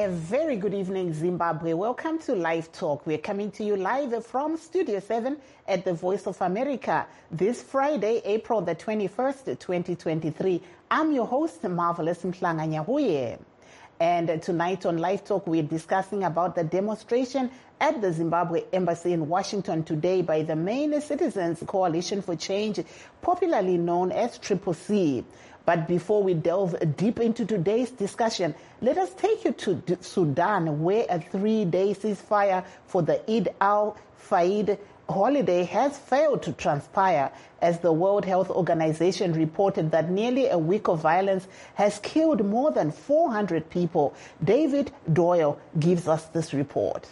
very good evening, Zimbabwe. Welcome to Live Talk. We're coming to you live from Studio 7 at the Voice of America this Friday, April the 21st, 2023. I'm your host, Marvelous Mhlanga Nyahuye. And tonight on Live Talk, we're discussing about the demonstration at the Zimbabwe Embassy in Washington today by the Maine Citizens Coalition for Change, popularly known as CCC. But before we delve deep into today's discussion, let us take you to Sudan, where a 3-day ceasefire for the Eid al-Fitr holiday has failed to transpire, as the World Health Organization reported that nearly a week of violence has killed more than 400 people. David Doyle gives us this report.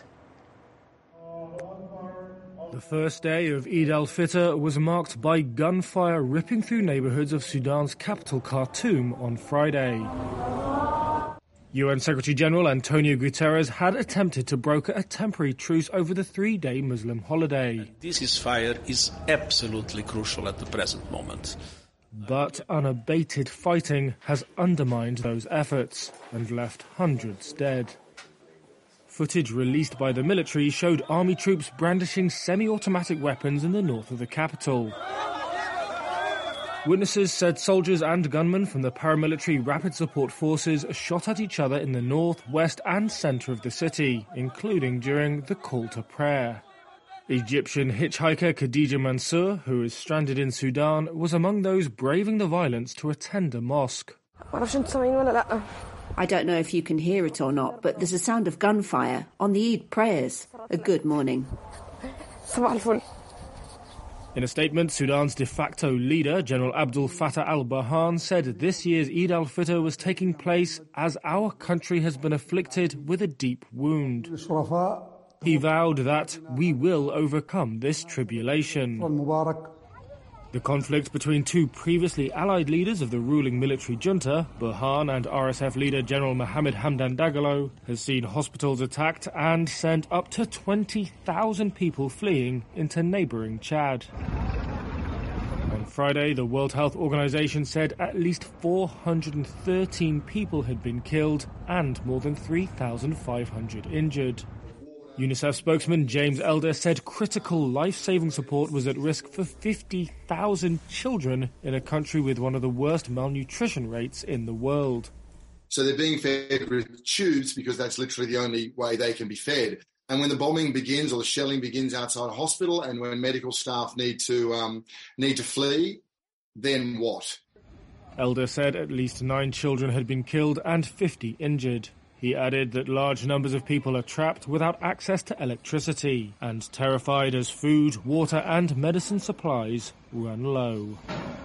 The first day of Eid al-Fitr was marked by gunfire ripping through neighborhoods of Sudan's capital, Khartoum, on Friday. UN Secretary-General Antonio Guterres had attempted to broker a temporary truce over the 3-day Muslim holiday. This ceasefire is absolutely crucial at the present moment. But unabated fighting has undermined those efforts and left hundreds dead. Footage released by the military showed army troops brandishing semi-automatic weapons in the north of the capital. Witnesses said soldiers and gunmen from the paramilitary Rapid Support Forces shot at each other in the north, west and centre of the city, including during the call to prayer. Egyptian hitchhiker Khadija Mansour, who is stranded in Sudan, was among those braving the violence to attend a mosque. I don't know if you can hear it or not, but there's a sound of gunfire on the Eid prayers. A good morning. In a statement, Sudan's de facto leader, General Abdel Fattah al-Burhan, said this year's Eid al-Fitr was taking place as our country has been afflicted with a deep wound. He vowed that we will overcome this tribulation. The conflict between two previously allied leaders of the ruling military junta, Burhan and RSF leader General Mohamed Hamdan Dagalo, has seen hospitals attacked and sent up to 20,000 people fleeing into neighbouring Chad. On Friday, the World Health Organization said at least 413 people had been killed and more than 3,500 injured. UNICEF spokesman James Elder said critical life-saving support was at risk for 50,000 children in a country with one of the worst malnutrition rates in the world. So they're being fed with tubes because that's literally the only way they can be fed. And when the bombing begins or the shelling begins outside a hospital and when medical staff need to flee, then what? Elder said at least 9 children had been killed and 50 injured. He added that large numbers of people are trapped without access to electricity and terrified as food, water and medicine supplies run low.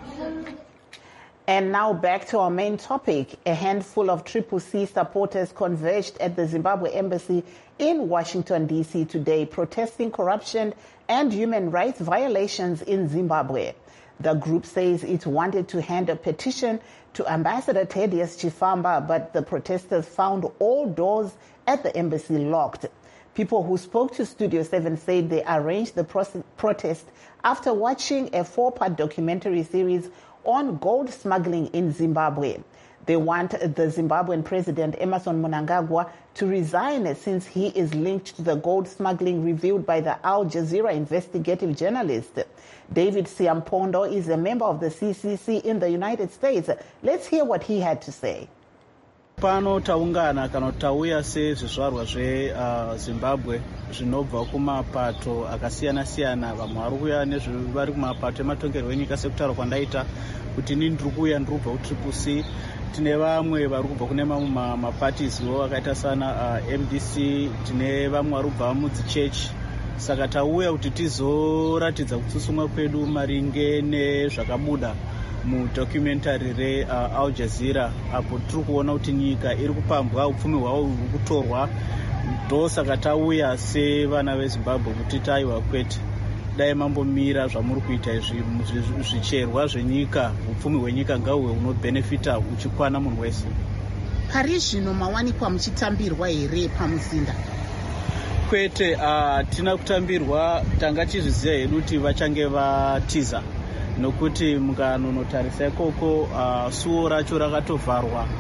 And now back to our main topic. A handful of CCC supporters converged at the Zimbabwe Embassy in Washington, D.C. today, protesting corruption and human rights violations in Zimbabwe. The group says it wanted to hand a petition to Ambassador Thaddeus Chifamba, but the protesters found all doors at the embassy locked. People who spoke to Studio 7 said they arranged the protest after watching a 4-part documentary series on gold smuggling in Zimbabwe. They want the Zimbabwean president, Emmerson Mnangagwa, to resign since he is linked to the gold smuggling revealed by the Al Jazeera investigative journalist. David Siampondo is a member of the CCC in the United States. Let's hear what he had to say. Pano taungana kana tauya sezvizvarwa zveZimbabwe zvinobva kumapato akasiyana-siyana. Vamwe vari kuuya nezvari kumapato ematongerwo enyika sekutaura kwandaita kuti inini ndiri kuuya ndirikubva kuCCC. Tine vamwe vari kubva kune mamwe mapartieswo akaita sana MDC, tine vamwe vari kubva mudzichechi. Saka tauya kuti tizoratidza kutsutsumwa kwedu maringe nezvakabuda mudocumentary reAl Jazeera, apo tiri kuona kuti nyika iri kupambwa, upfumi hwavo huri kutorwa. Ndosaka tauya sevana veZimbabwe kuti taiwa kwete, dai mambomira zvamuri kuita izvi, zvicherwa zvenyika, upfumi hwenyika ngahuwe hunobhenefita uchikwana munhu wese. Pari zvino mawanikwa muchitambirwa here pamuzinda? Kwete, tina kutambirwa, tanga tizviziva hedu kuti vachange vatiza, nokuti mukanonotarisa ikoko suo racho rakatovharwa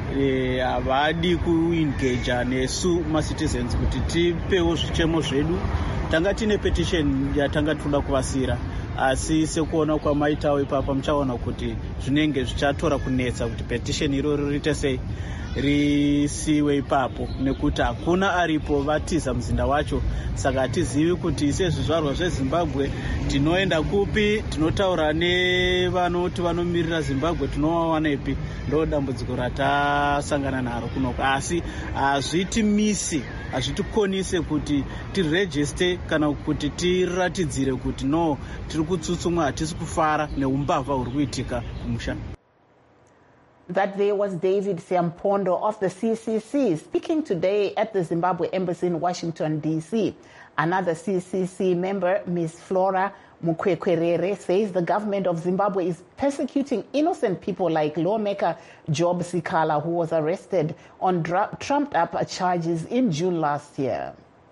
havadi kuengaja nesu macitizens kuti tipewo zvichemo zvedu. Tanga tine petition yatanga toda kuvasira, asi sekuona kwamaitawo ipapa muchaona kuti zvinenge zvichatora kunetsa kuti petition iroro riite sei risiwe ipapo, nekuti hakuna aripo vatiza muzinda wacho. Saka hatizivi kuti sezvizvarwa zveZimbabwe tinoenda kupi, tinotaura nevanoti vanomirira Zimbabwe tinovawana ipi. Ndo dambudziko ratasangana naro kunoko, asi hazvitimisi, hazvitikonise kuti tirejiste kana kuti tiratidzire kuti no tiri kutsutsumwa, hatisi kufara neumbavha huri kuitika kumusha. That there was David Siampondo of the CCC speaking today at the Zimbabwe Embassy in Washington, D.C. Another CCC member, Ms. Flora Mukwekwerere, says the government of Zimbabwe is persecuting innocent people like lawmaker Job Sikala, who was arrested on trumped-up charges in June last year.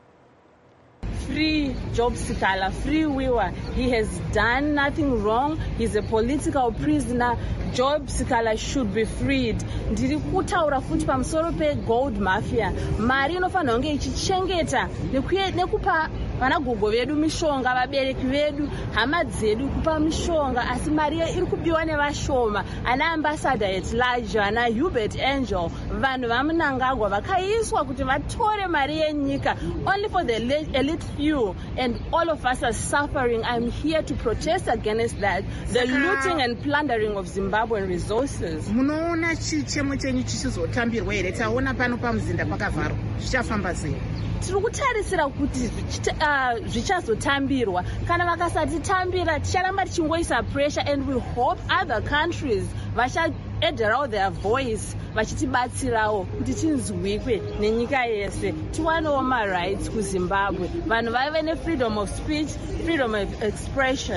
Free Job Sikala, free Wiwa. He has done nothing wrong. He's a political prisoner. Job Sikala should be freed. Ndiri kutaura futi pamusoro pe gold mafia. Mari inofanira kunge ichichengeta nekupa vanagogo vedu mishonga, vabereki vedu, hama dzedu kupa mishonga, asi mari iri kubiwa nevashoma. Ana ambassador at large, ana Hubert Angel, vanhu vaMnangagwa vakaiswa kuti vatore mari yenyika only for the elite few, and all of us are suffering. I'm here to protest against that, the looting and plundering of Zimbabwean resources. Munoona chichemo chenyu chichizotambirwa here? Taona pano pamuzinda pakavharwa, zvichafamba sei? Tiri kutarisira kuti zvichazotambirwa. Kana vakasatitambira ticharamba tichingoisa pressure, and we hope other countries vachaederawo their voice vachitibatsirawo kuti tinzwikwe nenyika yese, tiwanewo marights kuZimbabwe, vanhu vave ne-freedom of speech, freedom of expression.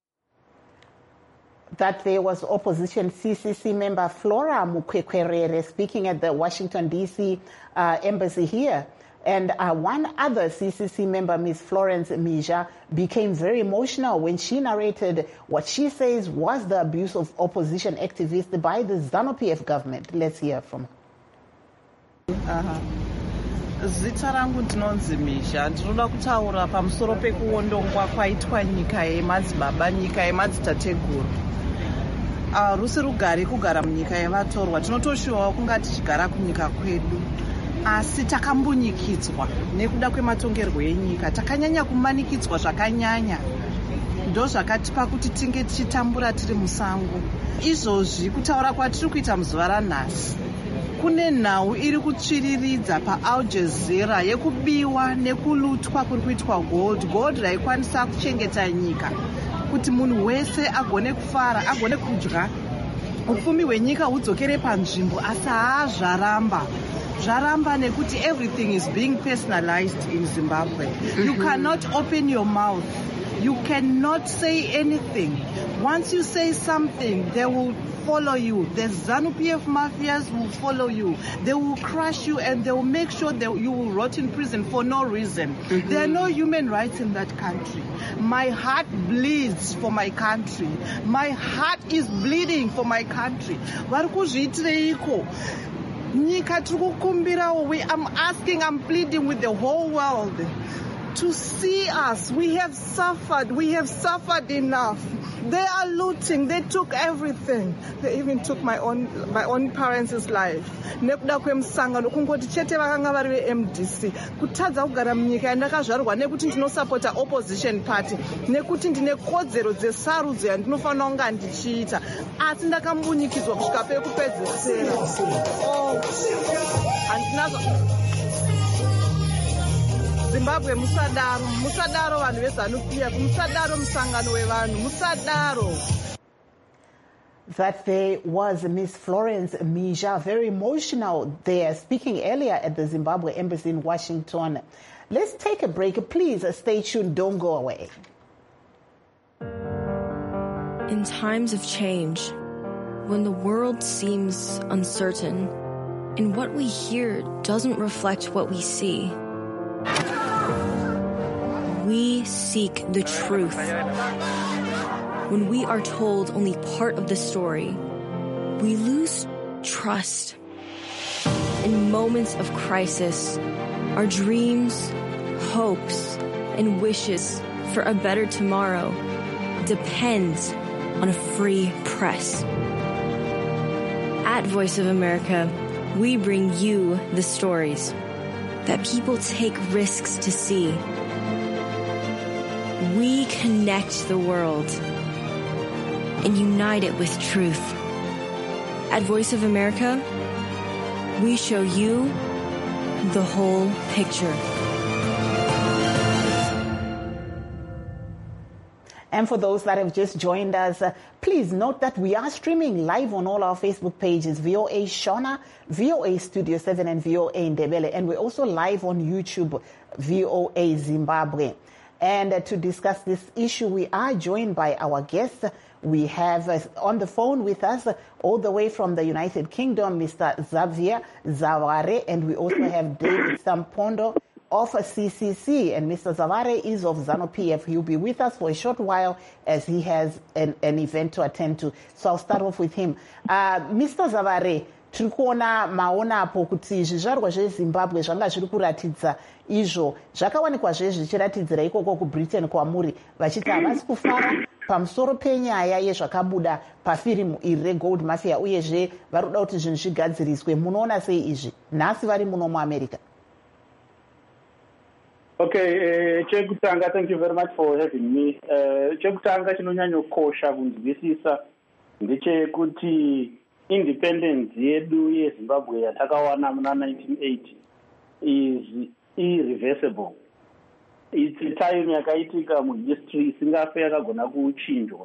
That there was opposition CCC member Flora Mukwekwerere speaking at the Washington, D.C. Embassy here. And one other CCC member, Ms. Florence Mija, became very emotional when she narrated what she says was the abuse of opposition activists by the ZANU-PF government. Let's hear from her. Zita rangu ndinonzi Mija. Ndinoda kutaura pamusoro pekuondongwa kwaitwa nyika yemadzibaba, nyika yemadzitateguru. Rusi rugare kugara munyika yevatorwa. Tinotoshuvawo kunga tichigara kunyika kwedu. Asi takambunyikidzwa nekuda kwematongerwo enyika, takanyanya kumanikidzwa zvakanyanya, ndo zvakatipa kuti tinge tichitambura tiri musango. Izvozvi kutaura kwatiri kuita muzuva ranhasi, kune nhau iri kutsviriridza paAl Jazeera yekubiwa nekulutwa kuri kuitwa gold raikwanisa kuchengeta nyika kuti munhu wese agone kufara, agone kudya, upfumi hwenyika hudzokere panzvimbo. Asi zvaramba nekuti everything is being personalized in Zimbabwe. You cannot open your mouth. You cannot say anything. Once you say something, they will follow you. The ZANU-PF mafias will follow you. They will crush you, and they will make sure that you will rot in prison for no reason. There are no human rights in that country. My heart bleeds for my country. My heart is bleeding for my country. I'm asking, I'm pleading with the whole world to see us. We have suffered enough. They are looting, they took everything. They even took my own parents' life. Nekuda kwemsangano kungoti chete vakanga vari veMDC kutadza kugara munyika yandakazvarwa nekuti ndinosapota opposition party, nekuti ndine kodzero dzesarudzo yandinofanira kunga ndichiita, asi ndakambunyikidzwa kusvika pekupedzisira. Zimbabwe musadaro vanhu veZANU-PF, musadaro musangano wevanhu, musadaro. That there was Ms. Florence Mija, very emotional there, speaking earlier at the Zimbabwe Embassy in Washington. Let's take a break. Please stay tuned. Don't go away. In times of change, when the world seems uncertain and what we hear doesn't reflect what we see, we seek the truth. When we are told only part of the story, we lose trust. in moments of crisis, our dreams, hopes, and wishes for a better tomorrow depends on a free press. At Voice of America, we bring you the stories that people take risks to see. We connect the world and unite it with truth. At Voice of America, we show you the whole picture. And for those that have just joined us, please note that we are streaming live on all our Facebook pages, VOA Shona, VOA Studio 7, and VOA Ndebele. And we're also live on YouTube, VOA Zimbabwe. And to discuss this issue, we are joined by our guests. We have on the phone with us, all the way from the United Kingdom, Mr. Xavier Zavare, and we also have David Sampondo of CCC, and Mr. Zavare is of ZANU-PF. He'll be with us for a short while as he has an event to attend to. So I'll start off with him. Mr. Zavare, tiri kuona maonapo kuti zvizvarwa zvezimbabwe zvanga zviri kuratidza izvo zvakawanikwa zvichiratidzira ikoko kubritain kwamuri vachiti havasi kufara pamusoro penyaya yezvakabuda pafirimu iri regold mafia uyezve vari kuda kuti zvinhu zvigadziriswe. Munoona sei izvi nhasi vari muno muamerica? Okay, chekutanga, thank you very much for having me. Chekutanga chinonyanyokosha kunzwisisa ndechekuti independence yedu yeZimbabwe yatakawana muna 1980 is irreversible. It's a time yakaitika muhistory isingafe yakagona kuchinjwa.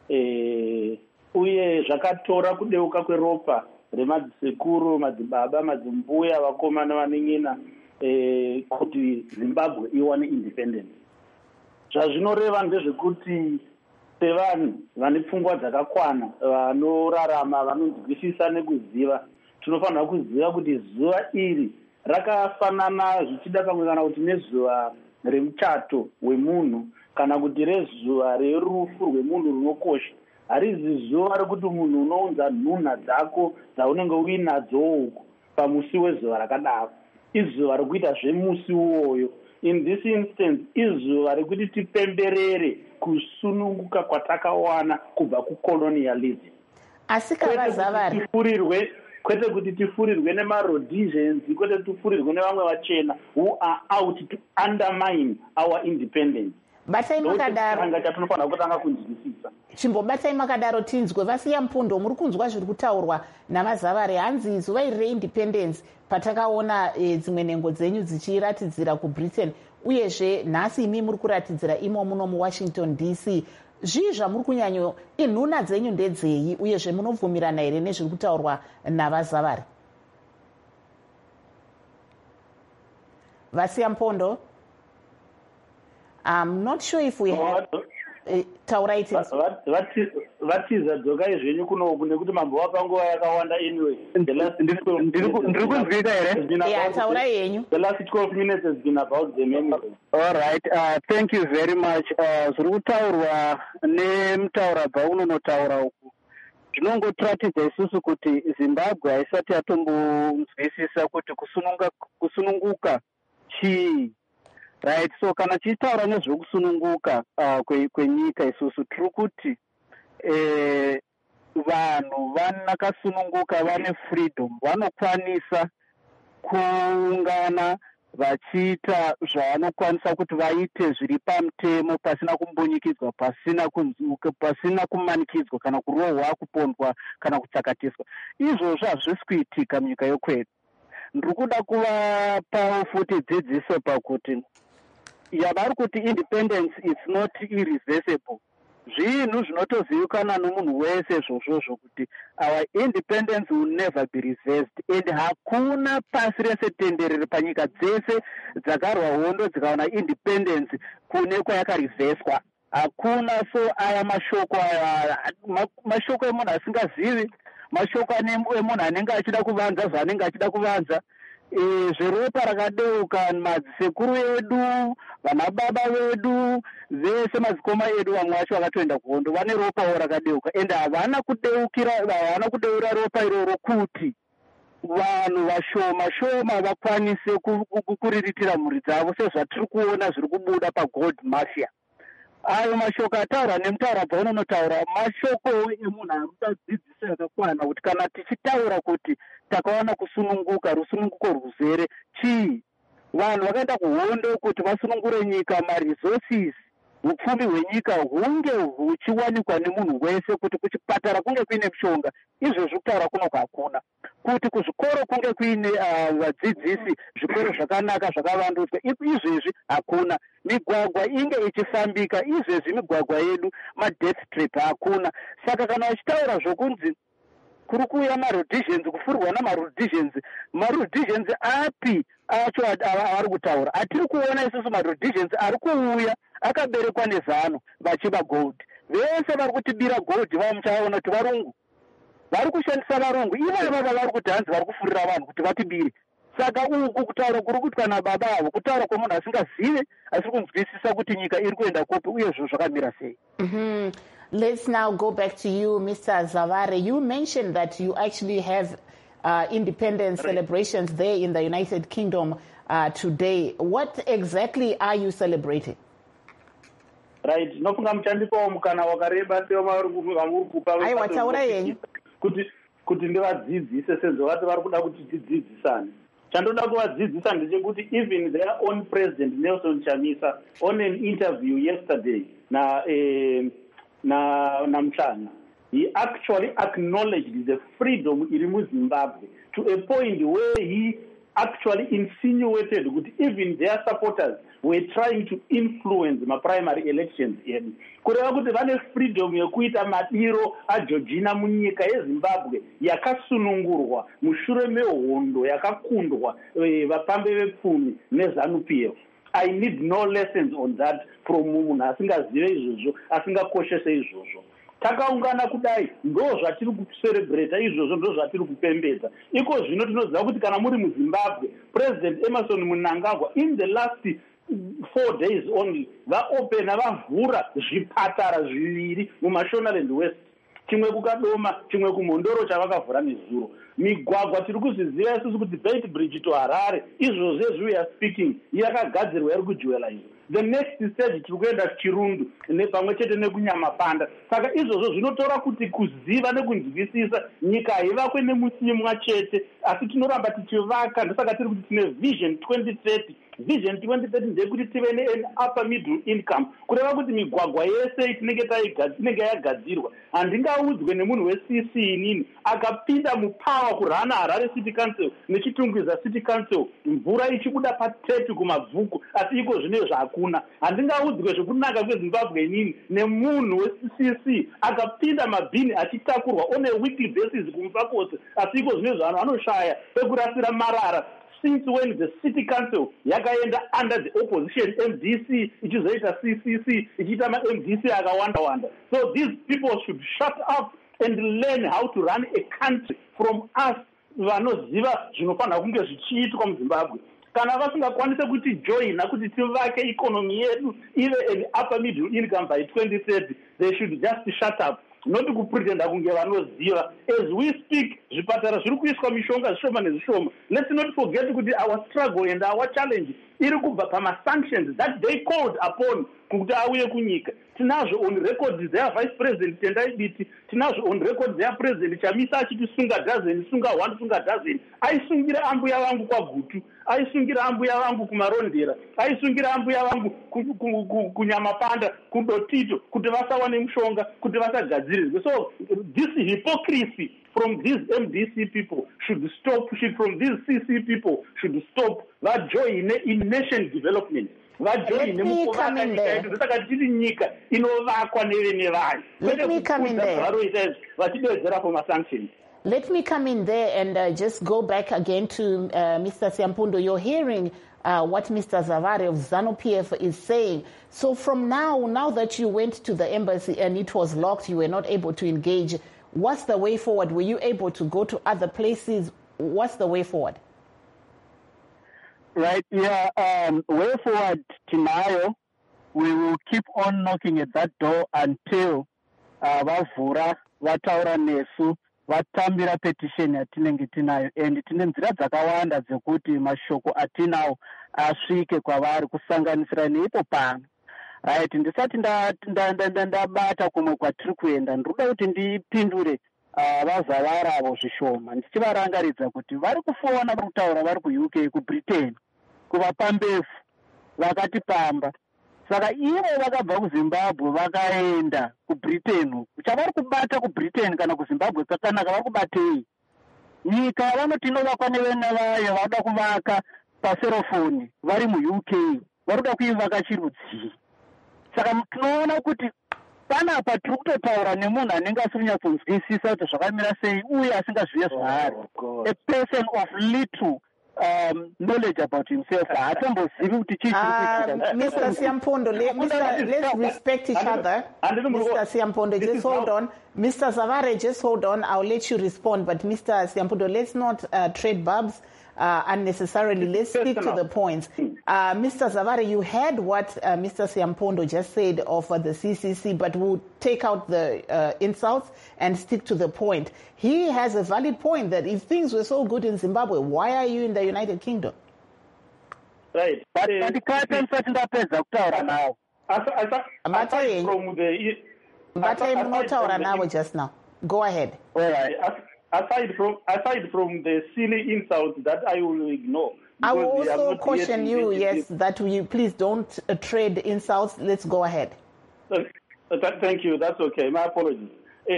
Uye zvakatora kudeuka kweropa remadzisekuru, madzibaba, madzimbuya, vakomana vanengena kuti Zimbabwe iwane independence. Zvazvinoreva ndezvekuti sevanhu vane pfungwa dzakakwana, vanorarama, vanonzwisisa nekuziva, tinofanira kuziva kuti zuva iri rakafanana zvichida pamwe kana kuti nezuva remuchato wemunhu kana kuti rezuva rerufu rwemunhu runokosha. Harizi zuva rekuti munhu unounza nhunha dzako dzaunenge uinadzo uku pamusi wezuva rakadaro. Izuva rekuita zvemusi uwoyo. In this instance, izuva rekuti tipemberere kusununguka kwatakawana kubva kucolonialism. Kwete kuti tifurirwe nemarhodesians, kwete tifurirwe nevamwe vachena who are out to undermine our independence. Batai makadaro chatinofanira kutanga kunzwisisa. Chimbobatai makadaro tinzwe vasiya Mpundo, muri kunzwa zviri kutaurwa navaZavare. Hanzi zuva iri reindependence patakaona dzimwe nhengo dzenyu dzichiratidzira kubritain uyezve nhasi imi muri kuratidzira imo muno muWashington DC. Zvii zvamuri kunyanyo, inhuna dzenyu ndedzei uyezve munobvumirana here nezviri kutaurwa navaZavare? Vasiya Mpundo, I'm not sure if we have taurai vatiza dzokai zvenyu kunoku nekuti mambo wapanguva yakawanda anyway. Ndiri kunzwika here? Taurai yenyu. The last 12 minutes has been about the memory. All right, thank you very much. Zviri kutaurwa nemutaura paunonotaura uku zvinongotiratidza isusu kuti Zimbabwe haisati yatombonzwisisa kuti kusununguka chii. Right, so kana tichitaura nezvekusununguka kwenyika isusu tiri kuti vanhu vanakasununguka vane freedom, vanokwanisa kuungana vachiita zvavanokwanisa kuti vaite zviri pamutemo pasina kumbunyikidzwa, pasina kumanikidzwa kana kurohwa, kupondwa kana kutsakatiswa. Izvozvo hazvisi kuitika munyika yokwedu. Ndiri kuda kuvapawo futi dzidziso pakuti yavari kuti independence is not irreversible. Zvinhu zvinotozivikanwa nomunhu wese zvozvozvo kuti our independence will never be reversed, and hakuna pasi rese tenderere panyika dzese dzakarwa hondo dzikawana independence kune kwayakarivheswa. Hakuna. So aya mashoko emunhu asingazivi, mashoko emunhu anenge achida kuvanza zvaanenge achida kuvanza. Zveropa rakadeuka, madzisekuru edu, vanababa vedu, vese madzikoma edu vamwe vacho vakatoenda kuhondo vane ropawo rakadeuka, ende havana kudeura ropa iroro kuti vanhu vashoma shoma vakwanise kuriritira mhuri dzavo sezvatiri kuona zviri kubuda pagold mafia. Ayo mashoko ataura nemutaura paunonotaura mashoko emunhu ari kuda dzidziso yakakwana kuti kana tichitaura kuti takawana kusununguka, rusununguko ruzere chii. Vanhu vakaenda kuhondo kuti vasunungure nyika, maresources, upfumi hwenyika hunge huchiwanikwa nemunhu wese, kuti kuchipatara kunge kuine mishonga, izvezvi kutaura kuno hakuna. Kuti kuzvikoro kunge kuine vadzidzisi, zvikoro zvakanaka zvakavandudzwa, izvezvi hakuna. Migwagwa inge ichifambika, izvezvi migwagwa yedu madeath trap hakuna. Saka kana vachitaura zvokunzi kuri kuuya maroad kufurwa namaroad api acho ari kutaura? Atiri kuona isusu maroad ari kuuya akaberekwa nezano vachiba gold. Vese vari kutibira gold vamuchaona kuti varungu vari kushandisa varungu, ivava vari kuti hanzi vari kufurira vanhu kuti vatibire. Saka uku kutaura kuri kuitwa nababa avo, kutaura kwomunhu asingazive, asiri kunzwisisa kuti nyika iri kuenda kupi uye zvinhu zvakamira sei. Let's now go back to you, Mr. Zavare. You mentioned that you actually have independence celebrations there in the United Kingdom today. What exactly are you celebrating? Right, nofunga muchandipawo mukana wakareba sevamurikupa kuti ndivadzidzise sezvo vati vari kuda kuti tidzidzisane. Chandoda kuvadzidzisa ndechekuti even their own president Nelson Chamisa on an interview yesterday Namchana, he actually acknowledged the freedom in Zimbabwe to a point where he actually insinuated that even their supporters were trying to influence my primary elections. Kureva kuti vane freedom yekuita madiro aJoργίνα munyika yeZimbabwe yakasunungurwa mushure mehondo yakakundwa vapambe vepfumi neZANU-PF. I need no lessons on that from munhu asingazive izvozvo, asingakoshese izvozvo. Takaungana kudai ndo zvatiri kucelebrate izvozvo, ndo zvatiri kupembedza. Iko zvino tinoziva kuti kana muri muZimbabwe, President Emerson Mnangagwa in the last 4 days only vaopena vavhura zvipatara zviviri muMashonaland West, chimwe kukadoma chimwe kumhondoro chavakavhura nezuro. Migwagwa tiri kuzviziva isusu kuti Beit Bridge to Harare izvozvo as we are speaking yakagadzirwa iri kujuwelaizo. The next stage tiri kuenda Chirundu nepamwe chete nekunyamapanda. Saka izvozvo zvinotora kuti kuziva nekunzwisisa nyika haivakwe nemusimwa chete, asi tinoramba tichivaka. Ndosaka tiri kuti tine Vision 2030. Vision 2030 ndeyekuti tive ne upper middle income, kureva kuti migwagwa yese inenge yagadzirwa. Handingaudzwe nemunhu weCC inini akapinda mupawa kurana Harare City Council nechitungwiza City Council mvura ichibuda patepi kumabvuku, asi iko zvine zvakuna. Handingaudzwe zvekunaka kweZimbabwe inini nemunhu weCC akapinda mabhini achitakurwa on a weekly basis kumfakosi, asi iko zvine zvanhu vanoshaya pekurasira marara. Since when the City Council yakaenda under the opposition, MDC ichizoita CCC ichiita MDC akawanda. So these people should shut up and learn how to run a country from us vanoziva zvinofanira kunge zvichiitwa muZimbabwe. Kana vasingakwanise kuti joina kuti tivake economy yedu ive an upper middle income by 2030, they should just shut up. Not to pretend kunge vanoziva. As we speak, zvipatara zviri kuiswa mishonga zvishoma nezvishoma. Let's not forget kuti our struggle and our challenge iri kubva pama-sanctions that they called upon kuti auye kunyika. Tinazvo on record their vice president Tendai Biti, tinazvo on record their president Chamisa achiti sunga dozen, sunga one, sunga dozen. Aisungira ambuya vangu kwa Gutu, aisungira ambuya vangu kumarondera, aisungira ambuya vangu kunyamapanda, kudotito, kuti vasawane mushonga, kuti vasagadzirirwe. So this hypocrisy from these MDC people should stop, from these CC people should stop. That joy in nation development. Let me come in there. Let me come in there. Let me come in there and just go back again to Mr. Siampundo. You're hearing what Mr. Zavare of ZANU-PF is saying. So from now that you went to the embassy and it was locked, you were not able to engage, what's the way forward? Were you able to go to other places? What's the way forward? Right, yeah, way forward, Tinayo, we will keep on knocking at that door until Vavura, Vataura Nesu, vatambira petition yatinenge tinayo, and tine nzira dzakawanda dzekuti mashoko atinawo asvike kwavari, kusanganisira neipo pano. Right, ndisati ndabata kumwe kwatiri kuenda, ndinoda kuti ndipindure vazavara avo zvishoma, ndichivarangaridza kuti vari kufona vari kutaura vari kuuk, kubritain, kuvapa mbefu vakati pamba. Saka ivo vakabva kuzimbabwe vakaenda kubritain. Chavari kubata kubritain kana kuzimbabwe kakanaka, vari kubatei? Nyika vanoti inovakwa nevana vayo vanoda kuvaka paserofoni vari muuk, vari kuda kuivaka chirudzii. Saka tinoona kuti panapa tiri kutotaura nemunhu anenge asikunyatsonzwisisa kuti zvakamira sei uye asingazviye zvaari, a person of little knowledge about himself. Haatombozivi kuti chii chiri. Mr. Siampondo, let's respect each other. Mr. Siampondo, just hold on. Mr. Zavare, just hold on. I'll let you respond. But Mr. Siampondo, let's not trade barbs unnecessarily. Let's stick to the points. Mr. Zavare, you heard what Mr. Siampondo just said of the CCC, but we'll take out the insults and stick to the point. He has a valid point that if things were so good in Zimbabwe, why are you in the United Kingdom? Right. But just now. Go ahead. All right. Aside from the silly insults that I will ignore. I will also caution you, yes, that you please don't trade insults. Let's go ahead. Thank you. That's okay. My apologies.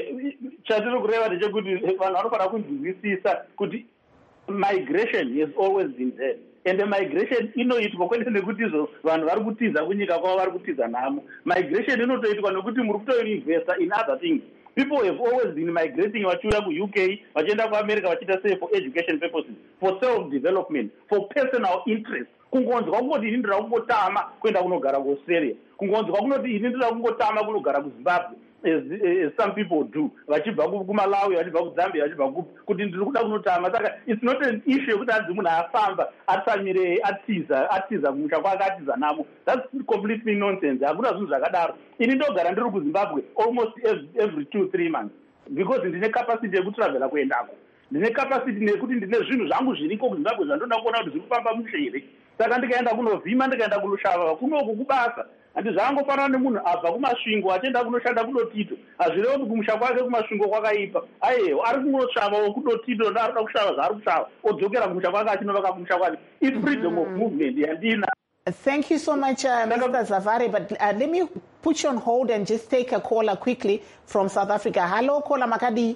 Migration has always been there. And the migration, inoitwa kwete nekuti vanhu vari kutiza kunyika kwavo vari kutiza nhamo. Migration inotoitwa nekuti muri kutoinvesta in other things. People have always been migrating vachiuya kuuk, vachienda kuamerica vachiita sei, for education purposes, for self-development, for personal interest. Kungonzwa kungoti ini ndira kungotama kuenda kunogara kuaustralia, kungonzwa kunoti ini ndira kungotama kunogara kuzimbabwe, as some people do, vachibva kumalawi, vachibva kuzambia, vachibva kuti ndiri kuda kunotama. Saka it's not an issue yekuti adzi munhu afamba atsamire atiza kumusha kwake atiza namo. That's completely nonsense. Hakuna zvinhu zvakadaro. Ini ndogara ndiri kuzimbabwe almost every 2-3 months because ndine capacity yekutravela kuendako. Ndine capacity nekuti ndine zvinhu zvangu zviriko kuzimbabwe zvandoda kuona kuti zviri kufamba mushere. Saka ndikaenda kunovhima, ndikaenda kunoshava kunoku kubasa. Handi zvangofanana nemunhu abva kumasvingo achienda kunoshanda kunotito. Hazvirevo kuti kumusha kwake kumasvingo kwakaipa. Aiyewo ari kunosvavawo kunotito, arikuda kushava zvaari kushava, odzokera kumusha kwake achinovaka kumusha kwake. It's freedom of movement yandina. Thank you so much, Mr. Zavare. But let me put you on hold and just take a caller quickly from South Africa. Hello, caller Makadi.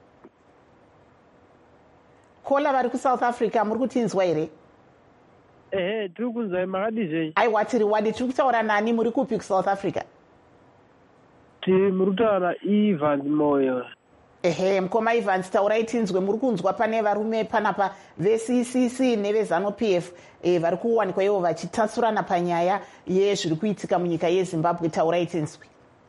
Caller vari South Africa, muri kutinzwa here? Tiri kunzwa Makadi zvenyu. Aiwa, tiri wadi, tiri kutaura nani, muri kupi South Africa? Muri kutaura Evans Moyo. Mukoma Evans, taurai tinzwe, muri kunzwa pane varume panapa veCCC neveZANU-PF vari kuwanikwa ivo vachitatsurana panyaya yezviri kuitika munyika yeZimbabwe. Taurai tinzwe.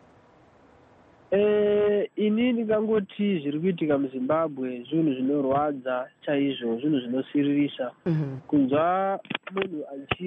Ini ndingangoti zviri kuitika muZimbabwe zvinhu zvinorwadza chaizvo, zvinhu zvinosiririsa. Kunzwa munhu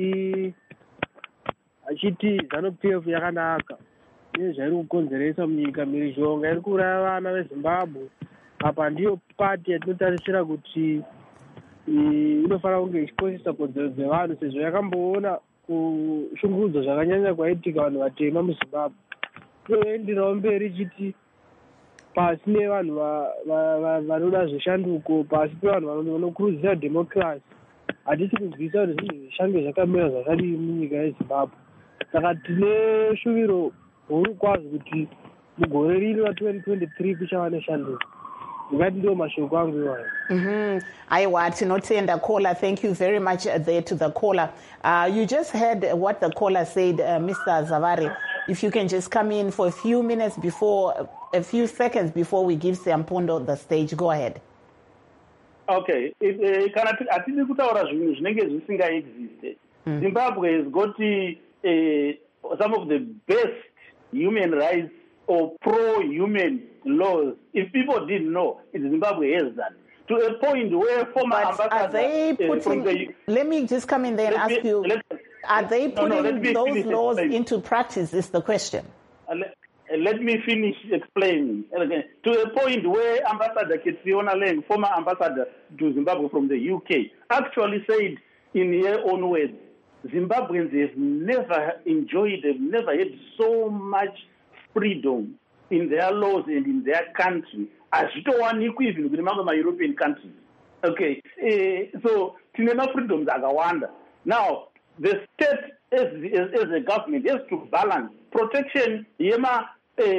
achiti ZANU-PF yakanaka nezvairi kukonzeresa munyika, mhirizhonga iri kuuraya vana veZimbabwe. Apa ndiyo pati yatinotarisira kuti inofanira kunge ichikoshesa kodzero dzevanhu, sezvo yakamboona kushungurudzo zvakanyanya kwaitika vanhu vatema muZimbabwe. Inoenderawo mberi ichiti pasi nevanhu vanoda zveshanduko, pasi pevanhu vanokurudzira democracy, hatisi kunzwisa kuti zvinhu zvishange zvakamira zvakadii munyika yeZimbabwe. Saka tine shuviro huru kwazvo kuti mugore rino ra2023 kuchava neshanduko. Ngati ndio mashoko angu iwayo. Aiwa, tinotenda caller. Thank you very much there to the caller. You just heard what the caller said, Mr. Zavare. If you can just come in for a few seconds before we give Siampondo the stage. Go ahead. Okay. Kana atidi kutaura zvinhu zvinenge zvisingaexiste. Zimbabwe has got some of the best human rights or pro-human laws. If people didn't know, Zimbabwe has that. To a point where former ambassadors... Let me just come in there and ask you, are they putting those laws into practice is the question. let me finish explaining. To a point where Ambassador Ketsiona Leng, former ambassador to Zimbabwe from the UK, actually said in her own words, Zimbabweans have never enjoyed, have never had so much freedom in their laws and in their country as zvitowanikwa even kune mamwe ma-European countries. Okay, so tinema freedoms akawanda. Now, the state as a government has to balance protection yema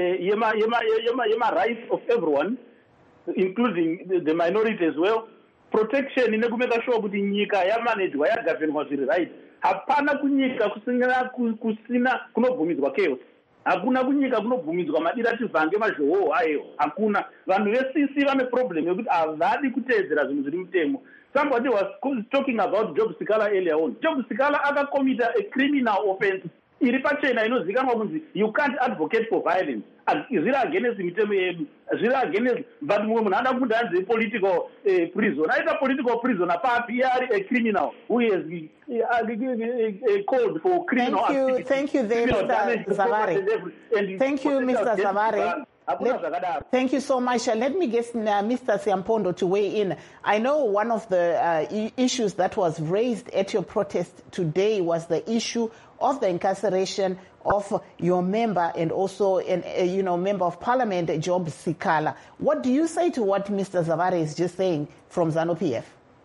rights of everyone, including the minority as well. Protection ine kumeka sure kuti nyika yamanejwa yagavenwa zviri right. Hapana kunyika kusina kunobvumidzwa chaos. Hakuna kunyika kunobvumidzwa madirativhange mazhoho ayo. Hakuna. Vanhu vesisi vane problem yekuti havadi kuteedzera zvinhu zviri mutemo. Somebody was talking about Job Sikala earlier on. Job Sikala committed a criminal offense. Iri pachena inozikanwa kunzi you can't advocate for violence. Zviri against mitemo yedu. Zviri against, but mumwe munhu anoda kuti anzi political prison. Aita political prison apapi ari a criminal who has called for criminal activity. Thank you there, Mr. Zavari. Thank you, Mr. Zavari. Thank you so much. Let me get Mr. Siampondo to weigh in. I know one of the issues that was raised at your protest today was the issue of the incarceration of your member and also member of parliament, Job Sikala. What do you say to what Mr. Zavari is just saying from ZANU-PF?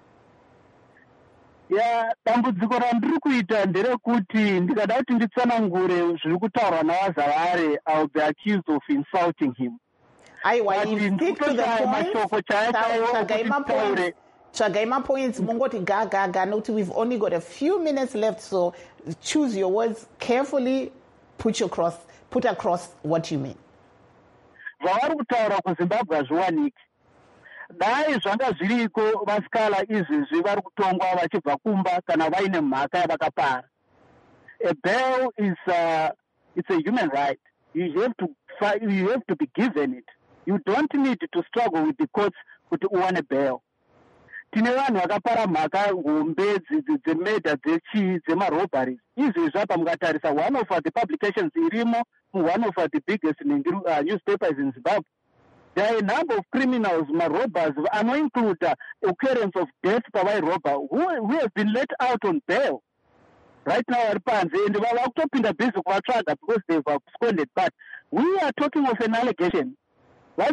Dambudziko randiri kuita nderekuti ndikada kuti nditsanangure zviri kutaurwa naVaZavari, I will be accused of insulting him. Aiwa, you stick to the point. Chagaima points, mungoti gaga, note we've only got a few minutes left, so choose your words carefully, put across what you mean. Zvavari kutaura kuZimbabwe hazviwaniki. Dai zvanga zviriko vasikala izvezvi vari kutongwa vachibva kumba kana vaine mhaka yavakapara. A bail is it's a human right. You have to be given it. You don't need to struggle with the courts kuti uwane bail. Tine vanhu vakapara mhaka hombe dzemedha dzemarobberies. Izvezvi apa mukatarisa one of the publications irimo, one of the biggest newspapers in Zimbabwe. There are a number of criminals, robbers, include occurrence of death by robber who have been let out on bail. Right now, and we are talking the basic because they've absconded. But we are talking of an allegation. There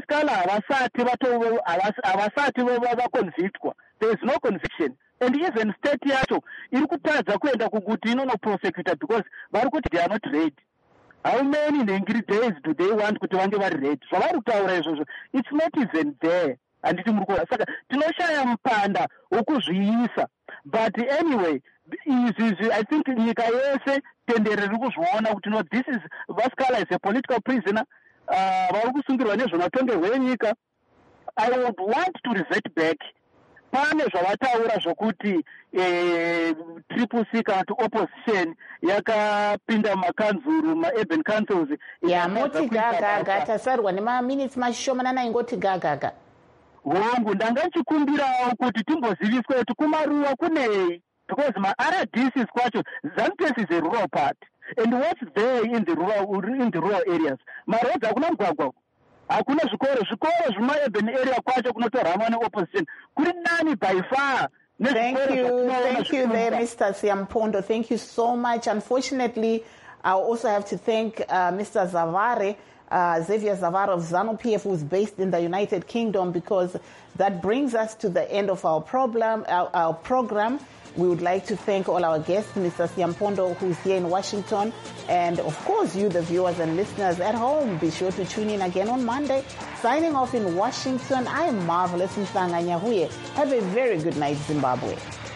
is no conviction. And even state yacho, no prosecutor because they are not ready. How many days do they want to read? It's not even there. And but anyway, I think this is Vaskala is a political prisoner. I would want to revert back. Pane zvavataura zvokuti triple C kana to opposition yakapinda makanzuru ma-urban councils. Moti gaga tasarwa nema-minutes mashomanana ingoti gaga. Hongu ndangachikumbirawo kuti timboziviswe kuti kumaruwa kunei, because ma-RDCs kwacho ZANU-PF is a rural part. And what's there in the rural areas? Maroads hakuna mugwagwa. Hakuna zvikoro zvema-urban area kwacho kunotorwa ne-opposition. Kuri nani by far. Thank you there, Mr. Siampondo. Thank you so much. Unfortunately, I also have to thank Mr. Zavari, Xavier Zavari of ZANU-PF, who's based in the United Kingdom, because that brings us to the end of our program. We would like to thank all our guests, Mr. Siampondo, who's here in Washington, and of course you, the viewers and listeners at home. Be sure to tune in again on Monday. Signing off in Washington, I am Marvelous Mhlanga Nyahuye. Have a very good night, Zimbabwe.